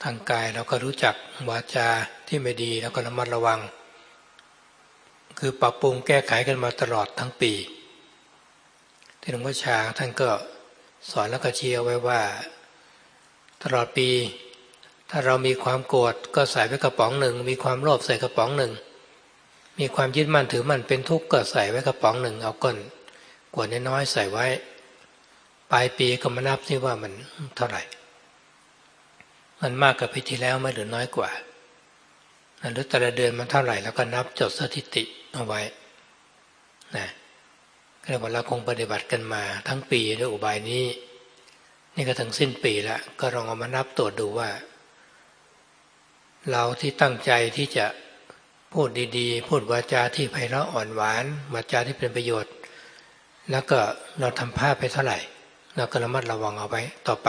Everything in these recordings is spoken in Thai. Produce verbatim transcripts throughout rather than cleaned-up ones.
ทางกายเราก็รู้จักวาจาที่ไม่ดีแล้วก็ระมัดระวังคือปรับปรุงแก้ไขกันมาตลอดทั้งปีที่หลวงพ่อชาท่านก็สอนแล้วก็เชียร์ไว้ว่าตลอดปีถ้าเรามีความโกรธก็ใส่ไว้กระป๋องหนึ่งมีความโลภใส่กระป๋องหนึ่งมีความยึดมั่นถือมั่นเป็นทุกข์ก็ใส่ไว้กระป๋องหนึ่งเอาก้นกวดน้อยๆใส่ไว้ปลายปีก็มานับซิว่ามันเท่าไหร่มันมากกว่าปีที่แล้วไหมหรือน้อยกว่าหรือแต่ละเดือนมันเท่าไหร่แล้วก็นับจดสถิติเอาไว้นะก็เรียกว่าเราคงปฏิบัติกันมาทั้งปีด้วยอุบายนี้นี่ก็ถึงสิ้นปีแล้วก็ลองเอามานับตรวจดูว่าเราที่ตั้งใจที่จะพูดดีๆพูดวาจาที่ไพเราะอ่อนหวานวาจาที่เป็นประโยชน์แล้วก็เราทำพลาดไปเท่าไหร่เราก็ระมัดระวังเอาไว้ต่อไป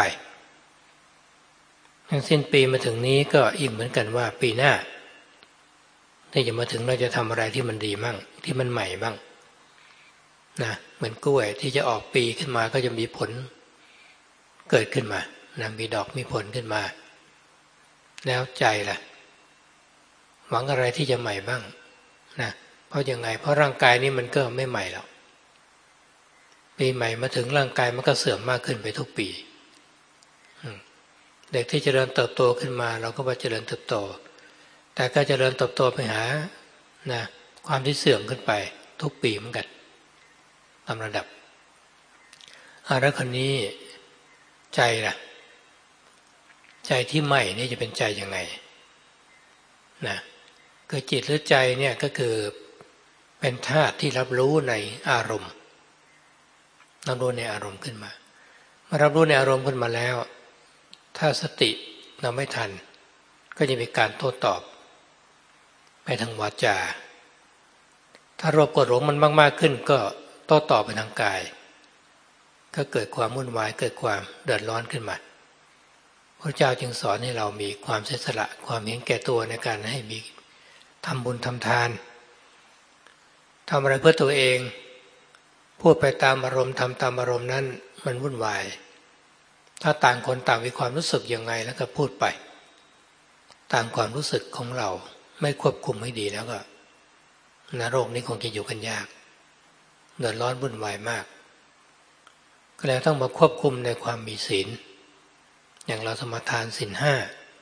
ทั้งสิ้นปีมาถึงนี้ก็อีกเหมือนกันว่าปีหน้าที่จะมาถึงเราจะทำอะไรที่มันดีมั่งที่มันใหม่บ้างนะเหมือนกล้วยที่จะออกปีขึ้นมาก็จะมีผลเกิดขึ้นมานะมีดอกมีผลขึ้นมาแล้วใจล่ะหวังอะไรที่จะใหม่บ้างนะเพราะยังไงเพราะร่างกายนี้มันก็ไม่ใหม่หรอกปีใหม่มาถึงร่างกายมันก็เสื่อมมากขึ้นไปทุกปีเด็กที่เจริญเติบโตขึ้นมาเราก็ว่าเจริญเติบโตแต่ก็เจริญเติบโตไปหานะความที่เสื่อมขึ้นไปทุกปีเหมือนกันตามระดับอาแล้วคนนี้ใจล่ะใจที่ใหม่นี่จะเป็นใจยังไงนะคือจิตหรือใจเนี่ยก็คือเป็นธาตุที่รับรู้ในอารมณ์รับรู้ในอารมณ์ขึ้นมาเมื่อรับรู้ในอารมณ์ขึ้นมาแล้วถ้าสติเราไม่ทันก็จะมีการโต้ตอบไปทางวาจาถ้าโลภโกรธหลงมันมากๆขึ้นก็โต้ตอบไปทางกายก็เกิดความวุ่นวายเกิดความเดือดร้อนขึ้นมาพระเจ้าจึงสอนให้เรามีความเสียสละความเห็นแก่ตัวในการให้มีทำบุญทำทานทำอะไรเพื่อตัวเองพูดไปตามอารมณ์ทำตามอารมณ์นั้นมันวุ่นวายถ้าต่างคนต่างมีความรู้สึกยังไงแล้วก็พูดไปตามความรู้สึกของเราไม่ควบคุมให้ดีแล้วก็นรกนี้คงจะอยู่กันยากเดือดร้อนวุ่นวายมากก็เลยต้องมาควบคุมในความมีศีลอย่างเราสมาทานศีลห้า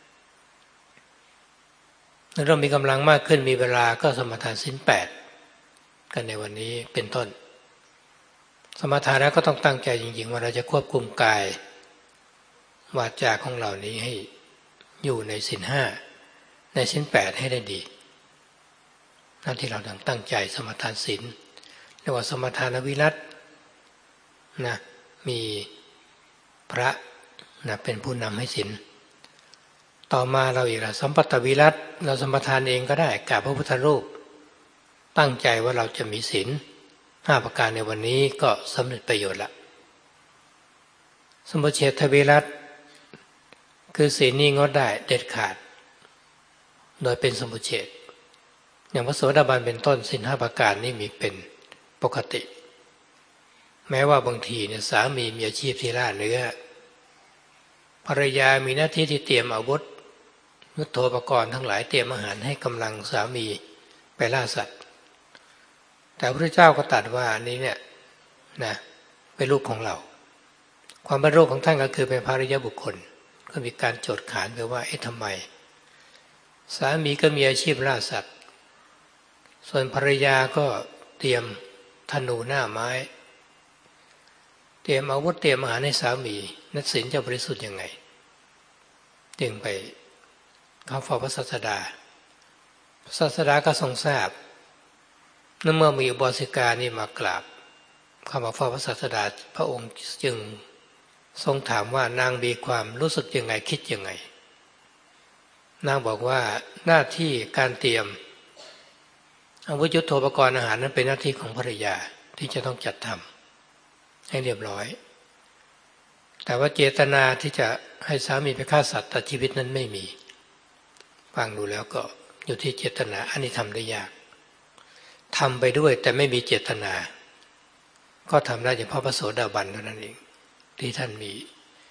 แล้วเรามีกำลังมากขึ้นมีเวลาก็สมาทานศีลแปดกันในวันนี้เป็นต้นสมาทานแล้วก็ต้องตั้งใจจริงๆว่าเราจะควบคุมกายวาจาของเรานี้ให้อยู่ในศีลห้าในศีลแปดให้ได้ดีนั่นที่เราตั้งใจสมาทานศีลเรียกว่าสมาทานวิรัตินะมีพระนะเป็นผู้นำให้ศีลต่อมาเราอีกละสัมปัตตวิรัติเราสมาทานเองก็ได้กราบพระพุทธรูปตั้งใจว่าเราจะมีศีลห้าประการในวันนี้ก็สำเร็จประโยชน์ละสมุเฉทวิรัติคือศีลนี้งดได้เด็ดขาดโดยเป็นสมุเฉทอย่างพระโสดาบันเป็นต้นศีลห้าประการนี่มีเป็นปกติแม้ว่าบางทีเนี่ยสามีมีอาชีพที่ล่าเนื้อภรรยามีหน้าที่ที่เตรียมอาวุธยุทโธปกรณ์ทั้งหลายเตรียมอาหารให้กำลังสามีไปล่าสัตว์แต่พระเจ้าก็ตรัสว่านี้เนี่ยนะเป็นลูกของเราความเป็นลูกของท่านก็คือเป็นภริยบุคคลก็มีการโจทย์ขานไปว่าเอ๊ะทำไมสามีก็มีอาชีพล่าสัตว์ส่วนภรรยาก็เตรียมธนูหน้าไม้เตรียมอาวุธเตรียมอาหารให้สามีนักศีลจะบริสุทธิ์ยังไงจึงไปเข้าเฝ้าพระศาสดาพระศาสดาก็ทรงทราบเมื่อมีอุบาสิกานี่มากราบเข้ามาเฝ้าพระศาสดาพระองค์จึงทรงถามว่านางมีความรู้สึกยังไงคิดยังไงนางบอกว่าหน้าที่การเตรียมอาวุธยุทโธปกรณ์อาหารนั้นเป็นหน้าที่ของภรรยาที่จะต้องจัดทำให้เรียบร้อยแต่ว่าเจตนาที่จะให้สามีไปฆ่าสัตว์ตัดชีวิตนั้นไม่มีฟังดูแล้วก็อยู่ที่เจตนาอันนี้ทำได้ยากทำไปด้วยแต่ไม่มีเจตนาก็ทำได้เฉพาะพระโสดาบันเท่านั้นเองที่ท่านมี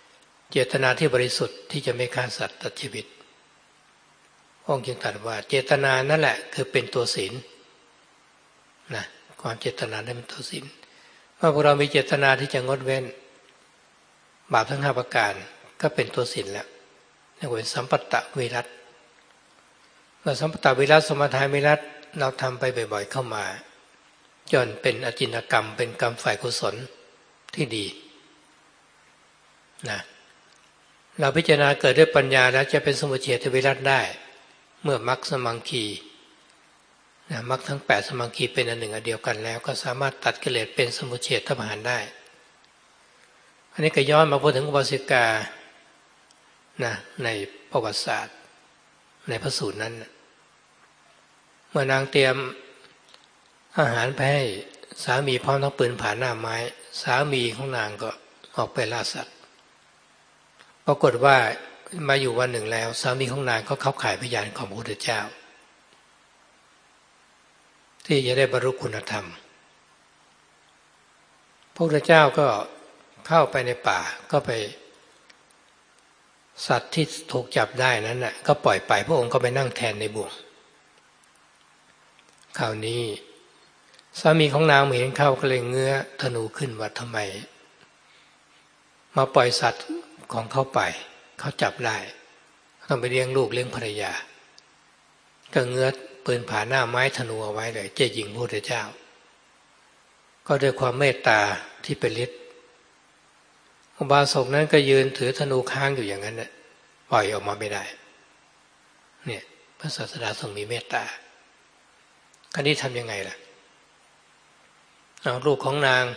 เจตนาที่บริสุทธิ์ที่จะไม่ฆ่าสัตว์ตัดชีวิตองค์จึงตรัสว่าเจตนานั่นแหละคือเป็นตัวศีลนะความเจตนาได้เป็นตัวศีลเมื่อพวกเรามีเจตนาที่จะงดเว้นบาปทั้งห้าประการก็เป็นตัวศีลแล้วเรียกว่าเป็นสัมปัตตวิรัตเมื่อสัมปัตตวิรัตสมถะวิรัตเราทำไปบ่อยๆเข้ามาจนเป็นอจินกรรมเป็นกรรมฝ่ายกุศลที่ดีนะเราพิจารณาเกิดด้วยปัญญาแล้วจะเป็นสมุจเฉทวิรัตได้เมื่อมรรคสมังคีนะมรรคทั้งแปดสมังคีเป็นอันหนึ่งอันเดียวกันแล้วก็สามารถตัดกิเลสเป็นสมุจเฉทประหารได้อันนี้ก็ย้อนมาพูดถึงอุบาสิกานะในประวัติศาสตร์ในพระสูตรนั้นเมื่อนางเตรียมอาหารไปให้สามีพร้อมทั้งปืนผ่านหน้าไม้สามีของนางก็ออกไปล่าสัตว์ปรากฏว่ามาอยู่วันหนึ่งแล้วสามีของนางก็เข้าข่ายพยานของพระพุทธเจ้าที่จะได้บรรลุคุณธรรมพระพุทธเจ้าก็เข้าไปในป่าก็ไปสัตว์ที่ถูกจับได้นั้นน่ะก็ปล่อยไปพระองค์ก็ไปนั่งแทนในบ่วงคราวนี้สามีของนางเห็นเข้าก็เลยเงื้อธนูขึ้นว่าทำไมมาปล่อยสัตว์ของเขาไปเขาจับได้ต้องไปเลี้ยงลูกเลี้ยงภรรยาก็เงื้อปืนผ่าหน้าไม้ธนูเอาไว้เลยจะยิงพระพุทธเจ้าก็ด้วยความเมตตาที่เป็นฤทธิ์อุบาสกนั้นก็ยืนถือธนูค้างอยู่อย่างนั้นน่ะปล่อยออกมาไม่ได้เนี่ยพระศาสดาทรงมีเมตตาคราวนี้ทำยังไงล่ะเอาลูกของนาง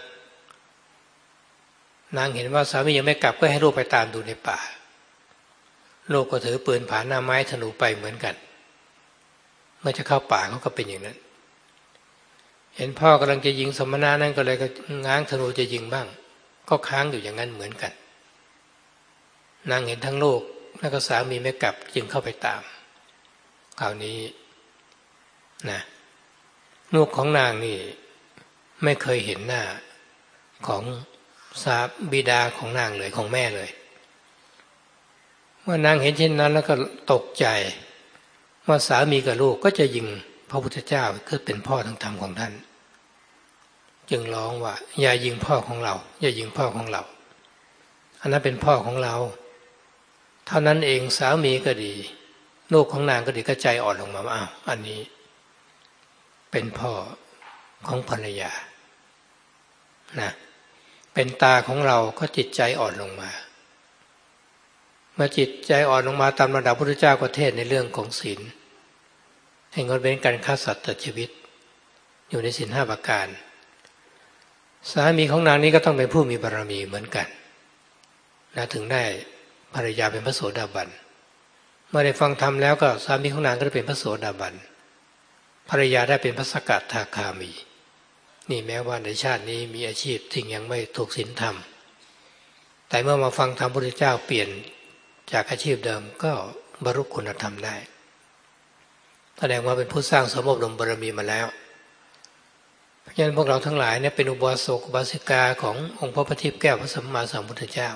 นางเห็นว่าสามียังไม่กลับก็ให้ลูกไปตามดูในป่าลูกก็ถือปืนผ่านหน้าไม้ธนูไปเหมือนกันเมื่อจะเข้าป่าเขาก็เป็นอย่างนั้นเห็นพ่อกำลังจะยิงสมณะนั่นก็เลยก็ง้างธนูจะยิงบ้างก็ค้างอยู่อย่างนั้นเหมือนกันนางเห็นทั้งลูกแล้วก็สามีไม่กลับจึงเข้าไปตามคราวนี้นะลูกของนางนี่ไม่เคยเห็นหน้าของสาบิดาของนางเลยของแม่เลยเมื่อนางเห็นเช่นนั้นแล้วก็ตกใจว่าสามีกับลูกก็จะยิงพระพุทธเจ้าคือเป็นพ่อทั้งธรรมของท่านจึงร้องว่าอย่ายิงพ่อของเราอย่ายิงพ่อของเราอันนั้นเป็นพ่อของเราเท่านั้นเองสามีก็ดีลูกของนางก็ดีก็ใจอ่อนลงมาว่าอ้าวอันนี้เป็นพ่อของภรรยานะเป็นตาของเราก็จิตใจอ่อนลงมาเมื่อจิตใจอ่อนลงมาตามระดับพระพุทธเจ้าก็เทศในเรื่องของศีลให้งดเว้นการฆ่าสัตว์ตัดชีวิตอยู่ในศีลห้าประการสามีของนางนี้ก็ต้องเป็นผู้มีบารมีเหมือนกันนะถึงได้ภรรยาเป็นพระโสดาบันเมื่อได้ฟังธรรมแล้วก็สามีของนางก็ได้เป็นพระโสดาบันภรรยาได้เป็นพระสกทาคามีนี่แม้ว่าในชาตินี้มีอาชีพที่ยังไม่ถูกศีลธรรมแต่เมื่อมาฟังธรรมพระพุทธเจ้าเปลี่ยนจากอาชีพเดิมก็บรรลุคุณธรรมได้แสดงว่าเป็นผู้สร้างสมบรมบารมีมาแล้วเพราะฉะนั้นพวกเราทั้งหลายเนี่ยเป็นอุบาสกอุบาสิกาขององค์พระประทีปแก้วพระสัมมาสัมพุทธเจ้า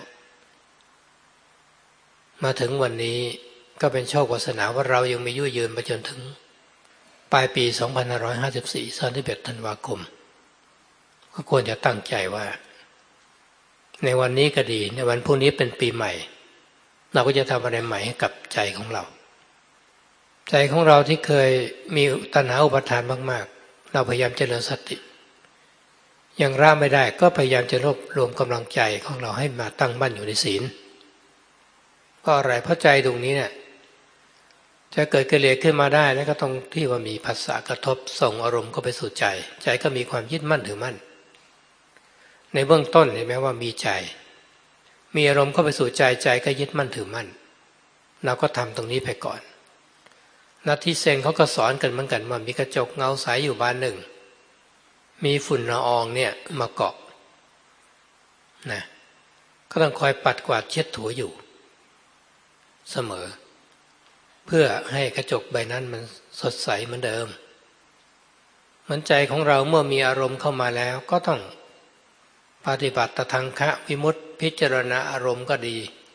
มาถึงวันนี้ก็เป็นโชควาสนาว่าเรายังมีอายุยืนมาจนถึงปลายปีสองพันห้าร้อยห้าสิบสี่ สามสิบเอ็ดธันวาคมก็ควรจะตั้งใจว่าในวันนี้ก็ดีในวันพรุ่งนี้เป็นปีใหม่เราก็จะทำอะไรใหม่ให้กับใจของเราใจของเราที่เคยมีตัณหาอุปาทานมากๆเราพยายามเจริญสติยังละไม่ได้ก็พยายามจะรวบรวมกำลังใจของเราให้มาตั้งมั่นอยู่ในศีลเพราะอะไรเพราะใจตรงนี้เนี่ยจะเกิดกิเลสขึ้นมาได้แล้วก็ต้องที่ว่ามีภาษากระทบส่งอารมณ์เข้าไปสู่ใจใจก็มีความยึดมั่นถือมั่นในเบื้องต้นเห็นไหมว่ามีใจมีอารมณ์เข้าไปสู่ใจใจก็ยึดมั่นถือมั่นเราก็ทำตรงนี้ไปก่อนนัทธิเซนเขาก็สอนกันเหมือนกันว่ามีกระจกเงาใสอยู่บานหนึ่งมีฝุ่นละอองเนี่ยมาเกาะนะก็ต้องคอยปัดกวาดเช็ดถูอยู่เสมอเพื่อให้กระจกใบนั้นมันสดใสเหมือนเดิมเหมือนใจของเราเมื่อมีอารมณ์เข้ามาแล้วก็ต้องปฏิบัติตทังคะวิมุตติพิจารณาอารมณ์ก็ดี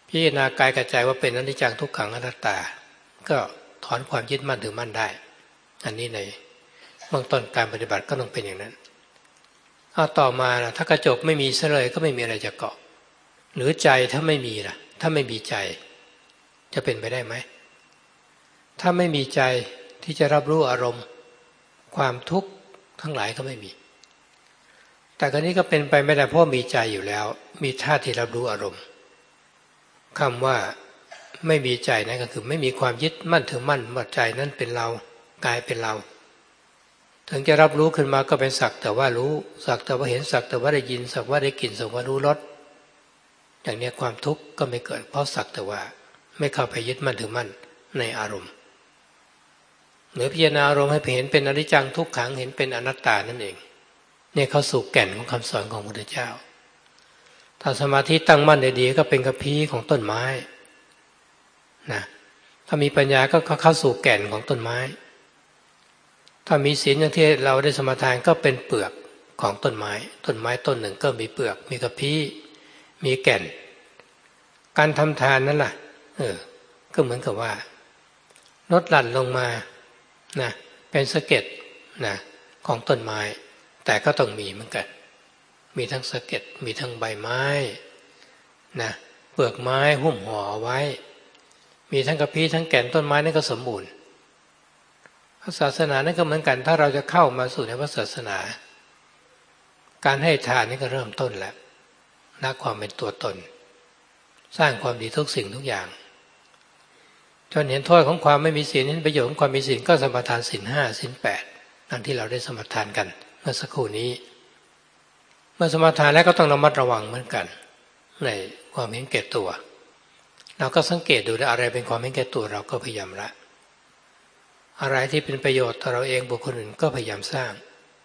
พิจารณากายกับใจว่าเป็นอนิจจังทุกขังอนัตตาก็ถอนความยึดมั่นถือมั่นได้อันนี้ในเบื้องต้นการปฏิบัติก็ต้องเป็นอย่างนั้นเอาต่อมานะถ้ากระจกไม่มีซะเลยก็ไม่มีอะไรจะเกาะหรือใจถ้าไม่มีล่ะถ้าไม่มีใจจะเป็นไปได้ไหมถ้าไม่มีใจที่จะรับรู้อารมณ์ความทุกข์ทั้งหลายก็ไม่มีแต่กรณีก็เป็นไปไม่ได้เพราะมีใจอยู่แล้วมีท่าที่รับรู้อารมณ์คำว่าไม่มีใจนั่นก็คือไม่มีความยึดมั่นถือมั่นว่าใจนั้นเป็นเรากายเป็นเราถึงจะรับรู้ขึ้นมาก็เป็นสักแต่ว่ารู้สักแต่ว่าเห็นสักแต่ว่าได้ยินสักว่าได้กลิ่นสักว่ารู้รสอย่างนี้ความทุกข์ก็ไม่เกิดเพราะสักแต่ว่าไม่เข้าไปยึดมั่นถือมั่นในอารมณ์หรือพิจารณาอารมณ์ให้เห็นเป็นอนิจจังทุกขังเห็นเป็นอนัตตานั่นเองเนี่ยเข้าสู่แก่นของคำสอนของพระพุทธเจ้าถ้าสมาธิตั้งมั่นดีๆก็เป็นกระพี้ของต้นไม้นะถ้ามีปัญญาก็เข้าสู่แก่นของต้นไม้ถ้ามีศีลอย่างที่เราได้สมาทานก็เป็นเปลือกของต้นไม้ต้นไม้ต้นหนึ่งก็มีเปลือกมีกระพี้มีแก่นการทำทานนั่นแหละเออก็เหมือนกับว่าลดหลั่นลงมานะเป็นสะเก็ดนะของต้นไม้แต่ก็ต้องมีเหมือนกันมีทั้งสะเก็ดมีทั้งใบไม้นะเปลือกไม้หุ้มห่อไว้มีทั้งกระพี้ทั้งแก่นต้นไม้นั่นก็สมบูรณ์ศาสนานั่นก็เหมือนกันถ้าเราจะเข้ามาสู่ในพระศาสนาการให้ทานนี่ก็เริ่มต้นแล้วละความเป็นตัวตนสร้างความดีทุกสิ่งทุกอย่างจนเห็นโทษของความไม่มีศีลเห็นประโยชน์ของความมีศีลก็สมาทานศีลห้าศีลแปดนั่นที่เราได้สมาทานกันเมื่อสักครู่นี้เมื่อสมาทานแล้วก็ต้องระมัดระวังเหมือนกันในความเห็นแก่ตัวเราก็สังเกตดูว่าอะไรเป็นความเห็นแก่ตัวเราก็พยายามละอะไรที่เป็นประโยชน์ต่อเราเองบุคคลอื่นก็พยายามสร้าง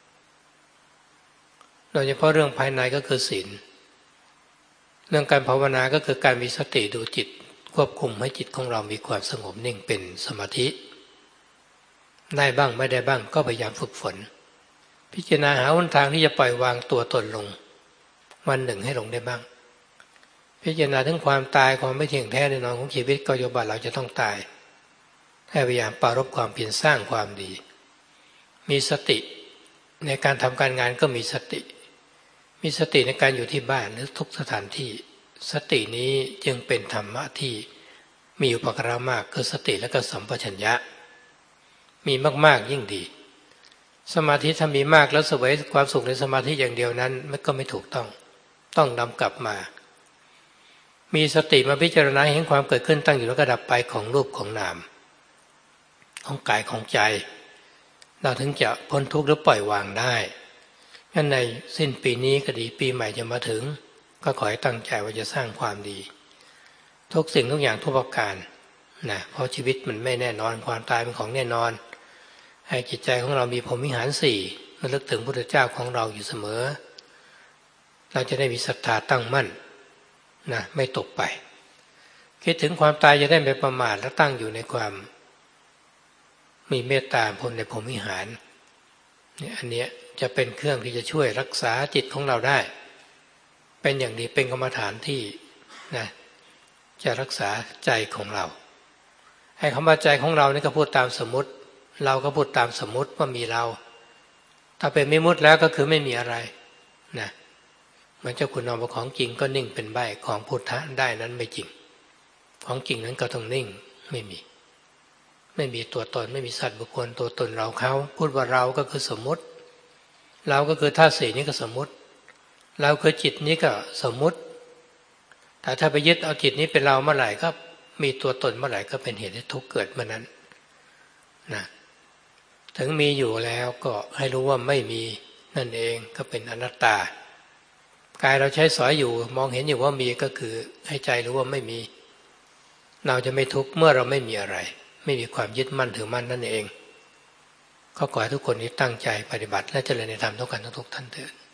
โดยเฉพาะเรื่องภายในก็คือศีลเรื่องการภาวนาก็คือการมีสติดูจิตควบคุมให้จิตของเรามีความสงบนิ่งเป็นสมาธิได้บ้างไม่ได้บ้างก็พยายามฝึกฝนพิจารณาหาหนทางที่จะปล่อยวางตัวตนลงวันหนึ่งให้ลงได้บ้างพิจารณาถึงความตายความไม่เที่ยงแท้แน่นอนของชีวิตก็ยอมรับเราจะต้องตายให้พยายามปรารภความเพียรสร้างความดีมีสติในการทำการงานก็มีสติมีสติในการอยู่ที่บ้านหรือทุกสถานที่สตินี้จึงเป็นธรรมะที่มีอุปการะมากคือสติและก็สัมปชัญญะมีมากๆยิ่งดีสมาธิถ้ามีมากแล้วเสวยความสุขในสมาธิอย่างเดียวนั้นมันก็ไม่ถูกต้องต้องนำกลับมามีสติมาพิจารณาเห็นความเกิดขึ้นตั้งอยู่แล้วก็ดับไปของรูปของนามของกายของใจเราถึงจะพ้นทุกข์หรือปล่อยวางได้งั้นในสิ้นปีนี้ก็ดีปีใหม่จะมาถึงก็ขอให้ตั้งใจว่าจะสร้างความดีทุกสิ่งทุกอย่างทุกประการนะเพราะชีวิตมันไม่แน่นอนความตายเป็นของแน่นอนให้จิตใจของเรามีพรหมวิหารสี่ระลึกถึงพระพุทธเจ้าของเราอยู่เสมอเราจะได้มีศรัทธาตั้งมั่นนะไม่ตกไปคิดถึงความตายจะได้ไม่ประมาทและตั้งอยู่ในความมีเมตตาพ้นในพรหมวิหารเนี่ยอันเนี้ยจะเป็นเครื่องที่จะช่วยรักษาจิตของเราได้เป็นอย่างดีเป็นกรรมฐานที่นะจะรักษาใจของเราให้คำว่าใจของเรานี่ก็พูดตามสมมติเราก็พูดตามสมมติว่ามีเราถ้าเป็นมิมุติแล้วก็คือไม่มีอะไรนะเหมือนเจ้าคุณนอมของจริงก็นิ่งเป็นใบของพุทธะได้นั้นไม่จริงของจริงนั้นก็ต้องนิ่งไม่มีไม่มีตัวตนไม่มีสัตว์บุคคลตัวตนเราเขาพูดว่าเราก็คือสมมติเราก็คือธาตุสี่นี้ก็สมมติเราคือจิตนี้ก็สมมติแต่ถ้าไปยึดเอาจิตนี้เป็นเราเมื่อไหร่ก็มีตัวตนเมื่อไหร่ก็เป็นเหตุให้ทุกข์เกิดเมื่อนั้นนะถึงมีอยู่แล้วก็ให้รู้ว่าไม่มีนั่นเองก็เป็นอนัตตากายเราใช้สอยอยู่มองเห็นอยู่ว่ามีก็คือให้ใจรู้ว่าไม่มีเราจะไม่ทุกข์เมื่อเราไม่มีอะไรไม่มีความยึดมั่นถือมั่นนั่นเองก็ขอให้ทุกคนนี้ตั้งใจปฏิบัติและเจริญในธรรมทุกกันทุกท่านเถิด